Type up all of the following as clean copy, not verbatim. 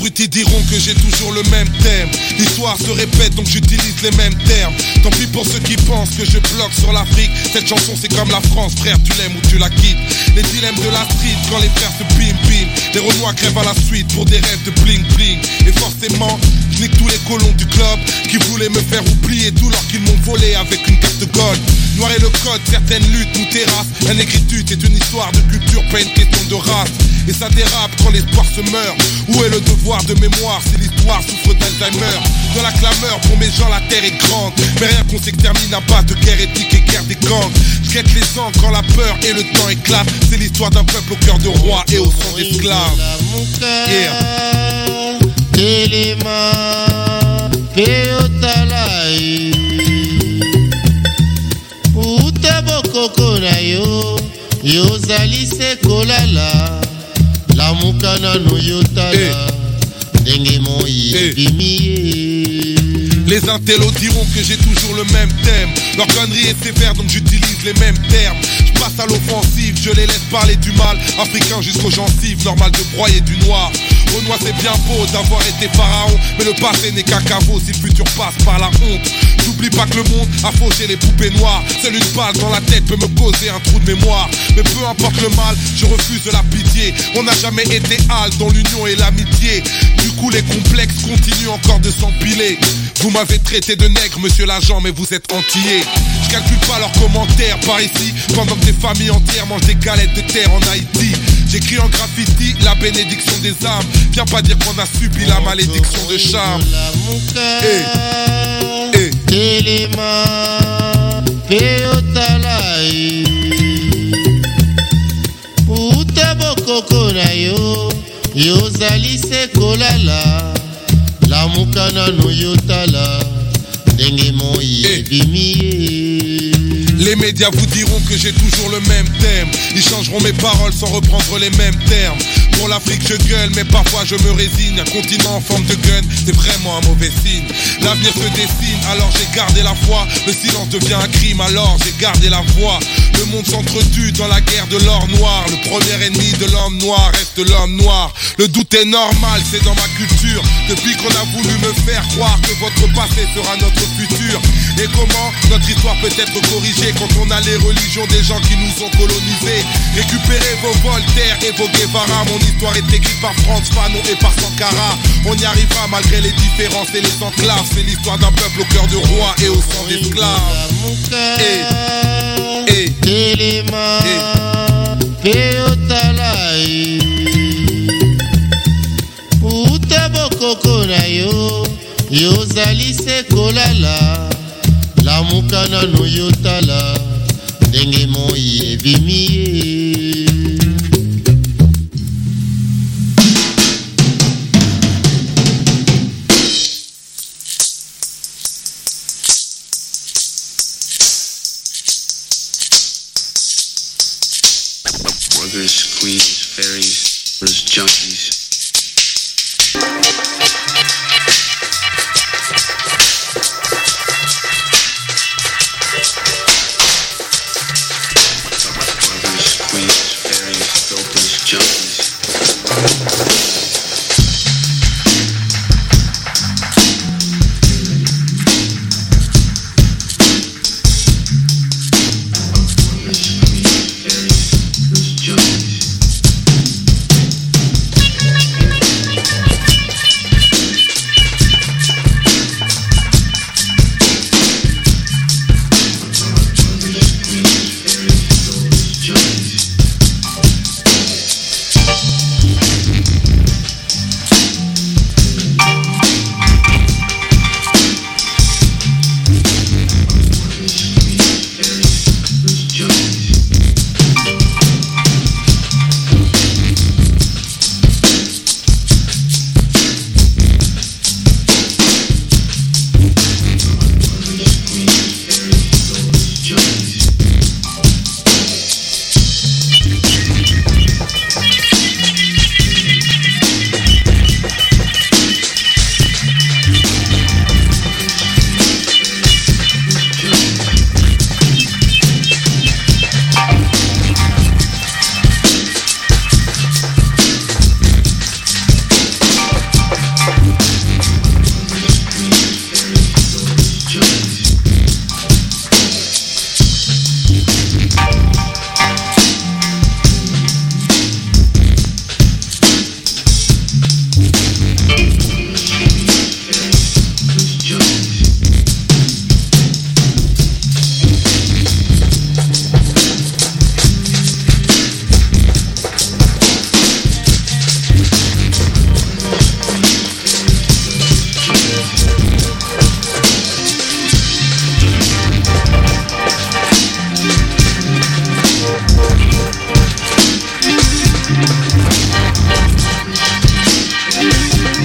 abrutis diront que j'ai toujours le même thème. L'histoire se répète donc j'utilise les mêmes termes. Tant pis pour ceux qui pensent que je bloque sur l'Afrique. Cette chanson c'est comme la France, frère, tu l'aimes ou tu la quittes. Les dilemmes de la street quand les frères se bim bim. Les Renois crèvent à la suite pour des rêves de bling bling. Et forcément, je nique tous les colons du club qui voulaient me faire oublier tout l'or qu'ils m'ont volé avec une carte gold. Noir et le code, certaines luttes nous terrassent. La négritude est une histoire de culture, pas une question de race. Et ça dérape quand l'espoir se meurt. Où est le devoir de mémoire si l'histoire souffre d'Alzheimer? Dans la clameur, pour mes gens la terre est grande. Mais rien qu'on s'extermine à base de guerre éthique et guerre des gangs. Je guette les ans quand la peur et le temps éclatent. C'est l'histoire d'un peuple au cœur de roi et au sang d'esclaves. Yozali sekolala la mukana no yotala denge moi bimi. Les intellos diront que j'ai toujours le même thème. Leur connerie est sévère donc j'utilise les mêmes termes. Je passe à l'offensive, je les laisse parler du mal. Africain jusqu'aux gencives, normal de broyer du noir. Renoir c'est bien beau d'avoir été pharaon, mais le passé n'est qu'un caveau si le futur passe par la honte. N'oublie pas que le monde a fauché les poupées noires. Seule une balle dans la tête peut me causer un trou de mémoire. Mais peu importe le mal, je refuse de la pitié. On n'a jamais été hal dans l'union et l'amitié. Du coup les complexes continuent encore de s'empiler. Vous m'avez traité de nègre, monsieur l'agent, mais vous êtes antillais. Je calcule pas leurs commentaires par ici, pendant que des familles entières mangent des galettes de terre en Haïti. J'écris en graffiti la bénédiction des âmes. Viens pas dire qu'on a subi la malédiction de charme. Yozali sekolala la mukana no yotala denge moi bimi. Les médias vous diront que j'ai toujours le même thème. Ils changeront mes paroles sans reprendre les mêmes termes. Pour l'Afrique je gueule mais parfois je me résigne. Un continent en forme de gun, c'est vraiment un mauvais signe. L'avenir se dessine, alors j'ai gardé la foi. Le silence devient un crime, alors j'ai gardé la voix. Le monde s'entretue dans la guerre de l'or noir. Le premier ennemi de l'homme noir reste l'homme noir. Le doute est normal, c'est dans ma culture. Depuis qu'on a voulu me faire croire que votre passé sera notre futur. Et comment notre histoire peut être corrigée quand on a les religions des gens qui nous ont colonisés. Récupérez vos Voltaire et vos Guevara. Mon histoire est écrite par Frantz Fanon et par Sankara. On y arrivera malgré les différences et les enclaves. C'est l'histoire d'un peuple au cœur de roi et au sang d'esclaves. Yozali sekolala la mukana no yotala denge moi bimi. Brothers, queens, fairies, brothers, junkies. Brothers, queens.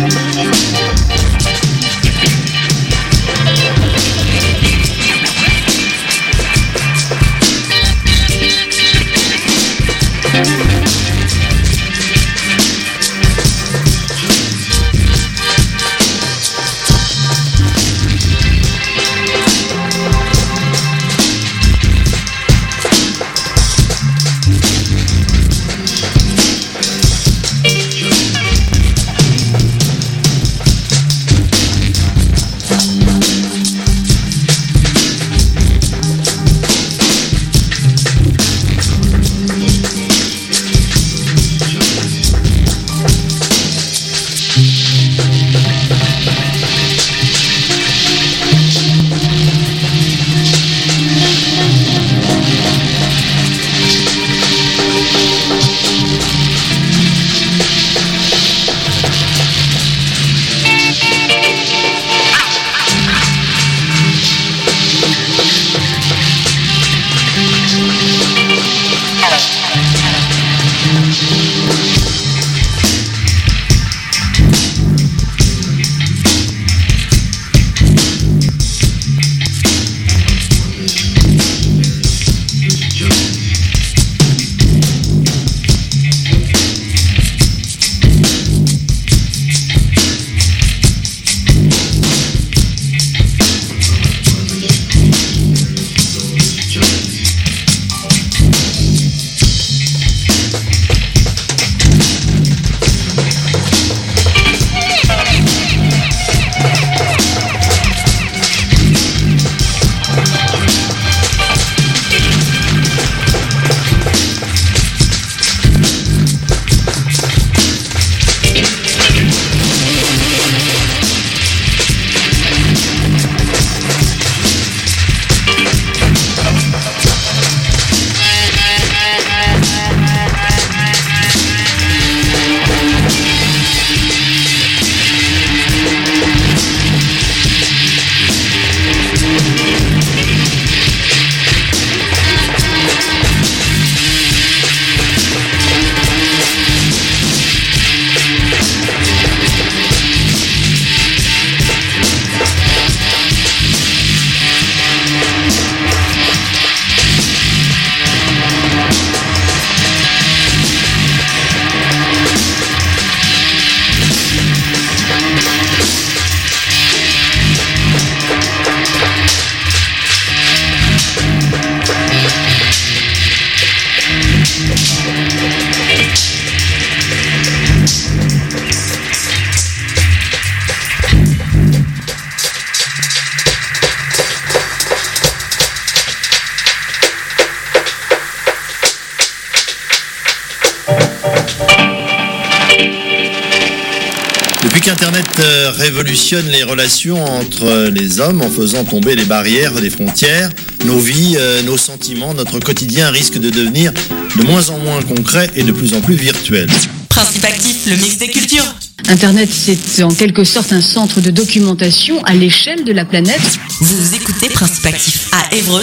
qu'Internet révolutionne les relations entre les hommes en faisant tomber les barrières des frontières, nos vies, nos sentiments, notre quotidien risque de devenir de moins en moins concret et de plus en plus virtuel. Principe actif, le mix des cultures. Internet, c'est en quelque sorte un centre de documentation à l'échelle de la planète. Vous écoutez Principe actif à Évreux,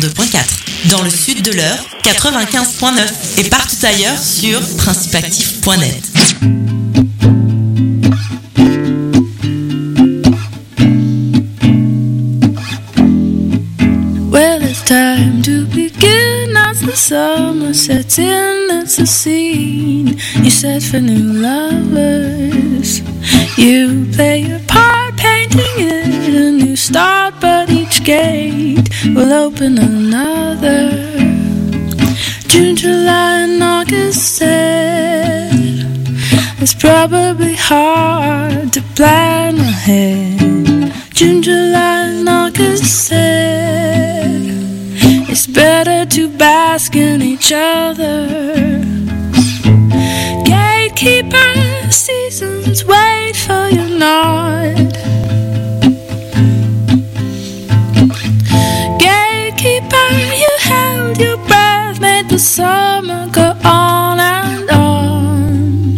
102.4. Dans le sud de l'Eure, 95.9. Et partout ailleurs sur principeactif.net. Well, it's time to begin as the summer sets in. It's a scene you set for new lovers. You play your part, painting it a new start, but each gate will open another. June, July, and August said it's probably hard to plan ahead. June, July, and August said it's better to bask in each other. Gatekeeper, seasons wait for your nod. Gatekeeper, you held your breath, made the summer go on and on.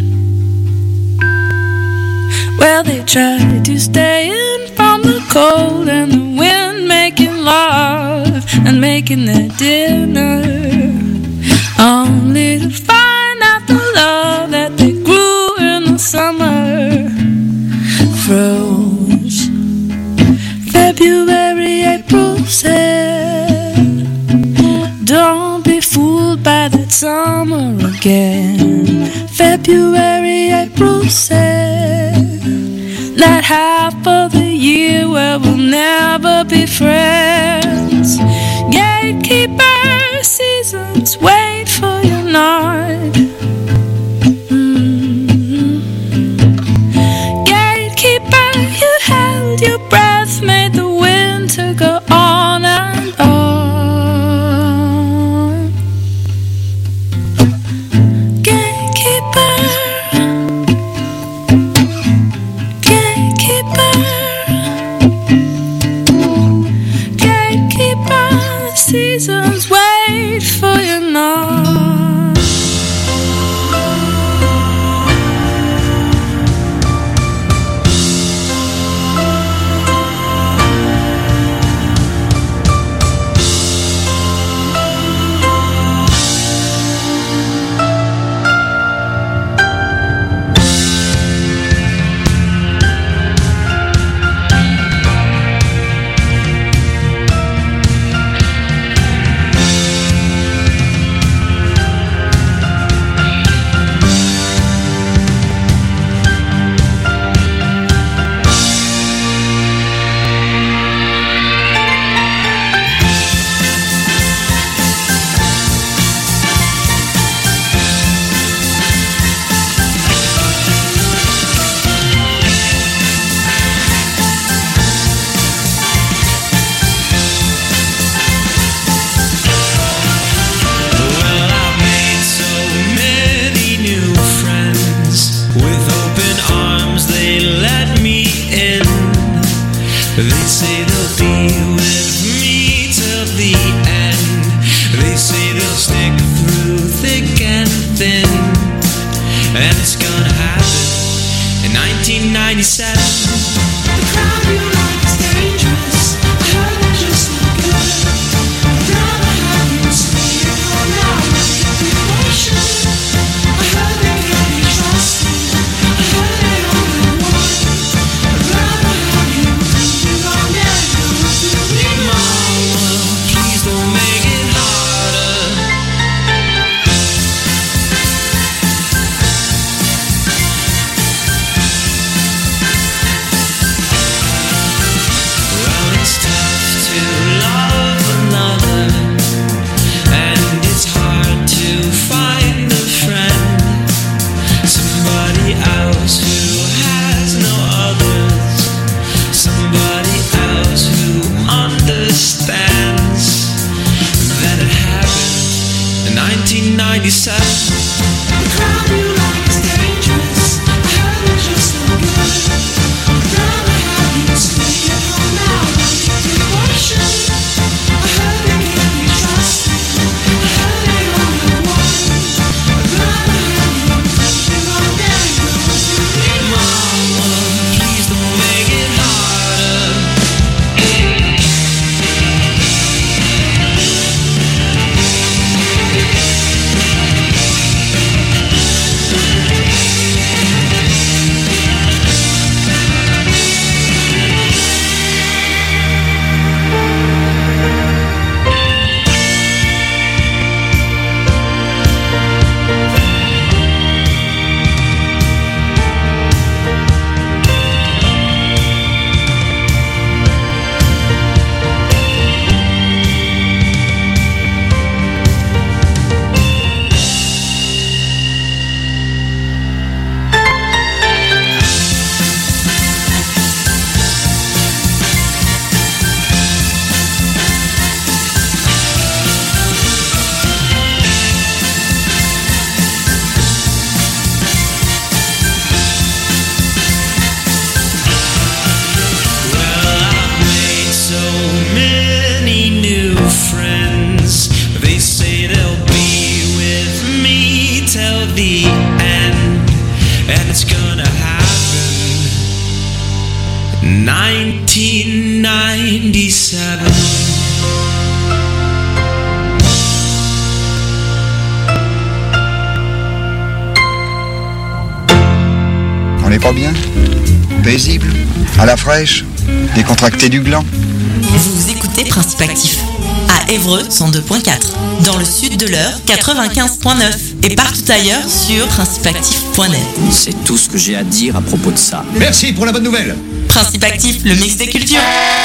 Well, they tried to stay in from the cold and the wind, making love and making their dinner, only to find out the love that they grew in the summer froze. February, April said, don't be fooled by that summer again. February, April said, that half of the year where we'll never be friends. Gatekeeper seasons, wait for your night. Gatekeeper, you held your breath, made the winter go on and on. Gatekeeper, gatekeeper, gatekeeper, the seasons wait for your night. They say they'll be with me till the end. They say they'll stick through thick and thin. And it's gonna happen in 1997. The crowd you like is dangerous. I heard it just look good. I'd rather have you stay at home now like a devotion. I heard they can be trusted. I heard they only want. I'd rather have you moving on than go through me. Mama, please don't make it harder. Well, it's tough to love another, and it's hard to find a friend, somebody else who has no others, somebody else who understands that it happened in 1997. The crowd you like is dangerous. I heard it just look good. I'd rather have you stay at home now like a devotion. I heard they can be trusted. I heard they only want. I'd rather have you moving on than go through me. Mama, please don't make it harder. Well, I've made so many new friends. They say they'll be with me till the end, and it's gonna happen 1997. On n'est pas bien? paisible, à la fraîche, décontracté du gland. Vous écoutez Principe Actif à Évreux 102.4, dans le sud de l'Eure 95.9 et partout ailleurs sur principeactif.net. C'est tout ce que j'ai à dire à propos de ça. Merci pour la bonne nouvelle. Principe Actif, le mix des cultures.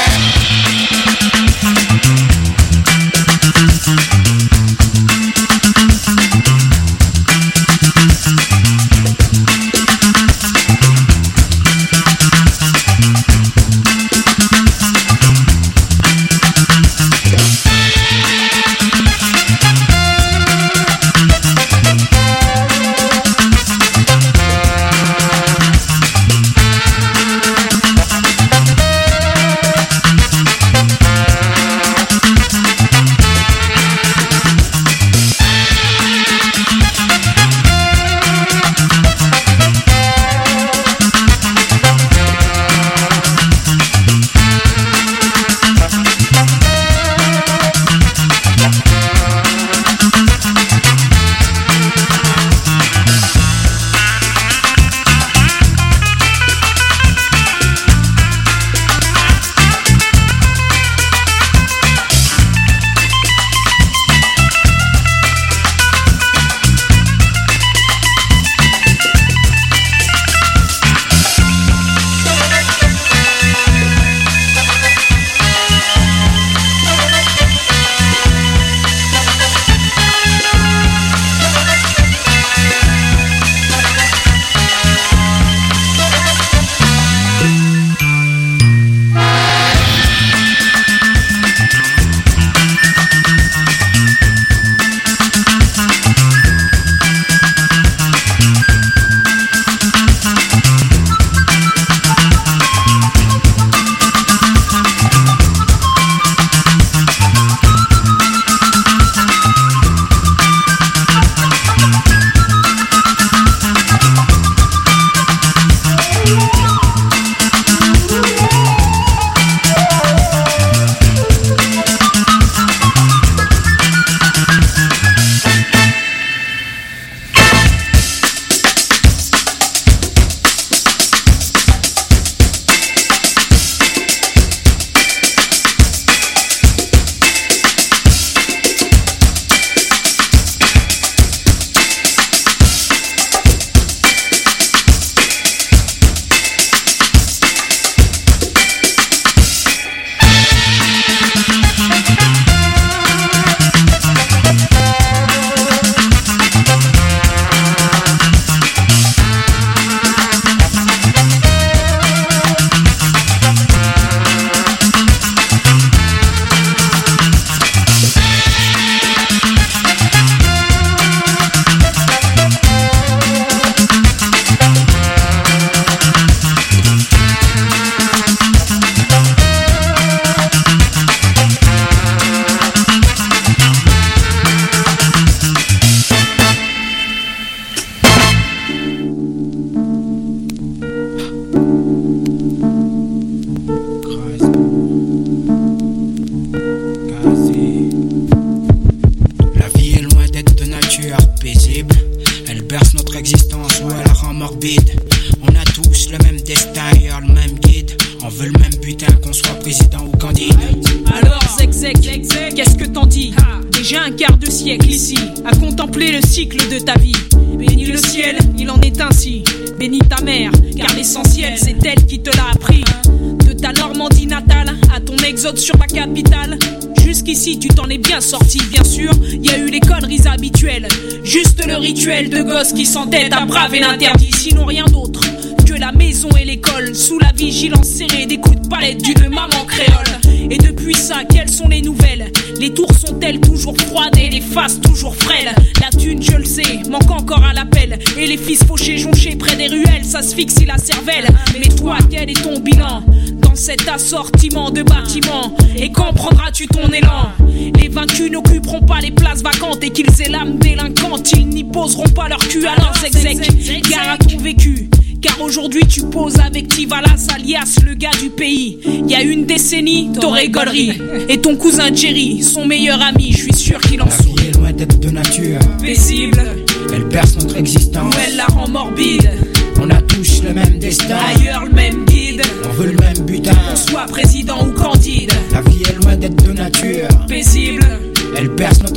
Qu'est-ce que t'en dis? Déjà un quart de siècle ici, à contempler le cycle de ta vie. Bénis le ciel, il en est ainsi. Bénis ta mère, car l'essentiel c'est elle qui te l'a appris. De ta Normandie natale à ton exode sur ma capitale, jusqu'ici tu t'en es bien sorti. Bien sûr, y a eu les conneries habituelles, juste le rituel de gosse qui s'entête à braver l'interdit. Sinon rien d'autre que la maison et l'école, sous la vigilance serrée des coups de palette d'une maman créole. Et depuis ça, quelles sont les nouvelles? Les tours sont-elles toujours froides et les faces toujours frêles? La thune, je le sais, manque encore à l'appel. Et les fils fauchés, jonchés près des ruelles, s'asphyxient la cervelle. Mais toi, quel est ton bilan dans cet assortiment de bâtiments? Et quand prendras-tu ton élan? Les vaincus n'occuperont pas les places vacantes, et qu'ils aient l'âme délinquante, ils n'y poseront pas leur cul à leurs exèques. Gare à ton vécu, car aujourd'hui tu poses avec Tivalas, alias le gars du pays. Y a une décennie, t'aurais gaulerie. Et ton cousin Jerry, son meilleur ami, je suis sûr qu'il en sourit. La vie est loin d'être de nature paisible, elle perce notre existence, ou elle la rend morbide. On a tous le même destin, ailleurs le même guide.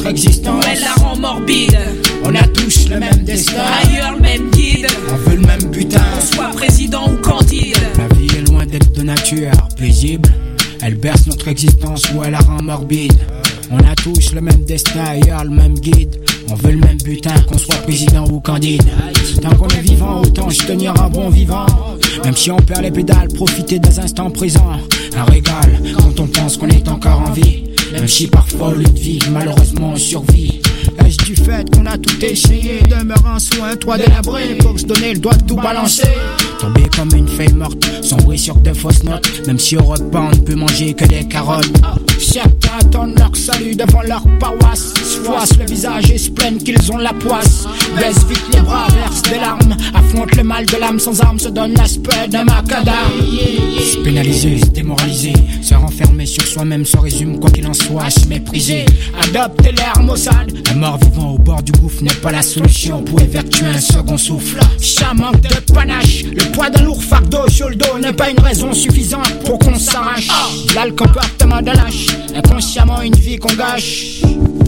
notre existence. Elle la rend morbide. On a tous le même destin. Ailleurs le même guide. On veut le même butin. Qu'on soit président ou candide. La vie est loin d'être de nature paisible. Elle berce notre existence ou elle la rend morbide. On a tous le même destin, ailleurs le même guide. On veut le même butin, qu'on soit président ou candide. Tant qu'on est vivant, autant se tenir un bon vivant. Même si on perd les pédales, profiter des instants présents. Un régal, quand on pense qu'on est encore en vie. Même si parfois au lieu de vivre, malheureusement on survit. Est-ce du fait qu'on a tout essayé? Demeurant sous un toit délabré pour se donner le droit de tout balancer. Tomber comme une feuille morte, sombrer sur de fausses notes. Même si au repas on ne peut manger que des carottes. Certains attendent leur salut devant leur paroisse. Se froissent le visage et se plaignent qu'ils ont la poisse. Baissent vite les bras, versent des larmes. Affrontent le mal de l'âme sans armes, se donnent l'aspect d'un macadam. Se pénaliser, se démoraliser, se renfermer sur soi-même, se résume quoi qu'il en soit, se mépriser. Adopter l'air maussade. Un mort vivant au bord du gouffre n'est pas la solution pour évertuer un second souffle. Ça manque de panache. Le poids d'un lourd fardeau sur le dos n'est pas une raison suffisante pour qu'on s'arrache. Là le comportement de lâche, inconsciemment une vie qu'on gâche.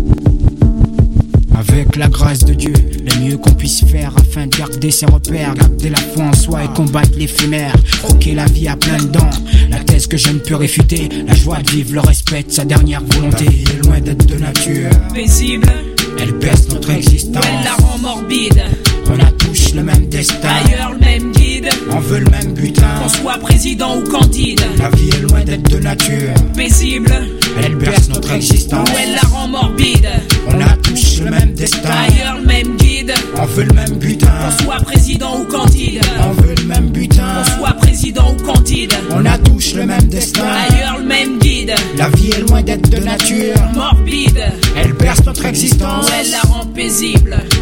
Avec la grâce de Dieu, le mieux qu'on puisse faire afin de garder ses repères, garder la foi en soi et combattre l'éphémère. Croquer la vie à plein dents, la thèse que je ne peux réfuter, la joie de vivre, le respect de sa dernière volonté. Elle est loin d'être de nature paisible. Elle baisse notre existence. Elle la rend morbide. On a tous le même destin. Ailleurs le même guide. On veut le même butin. Qu'on soit président ou candide. La vie est loin d'être de nature paisible. Elle berce notre existence. Elle la rend morbide. On a tous le même destin. Ailleurs le même guide. On veut le même butin. Qu'on soit président ou candide. On veut le même butin. Qu'on soit président ou candide. On a tous le même destin. Ailleurs le même guide. La vie est loin d'être de nature morbide. Elle berce notre existence. Elle la rend paisible.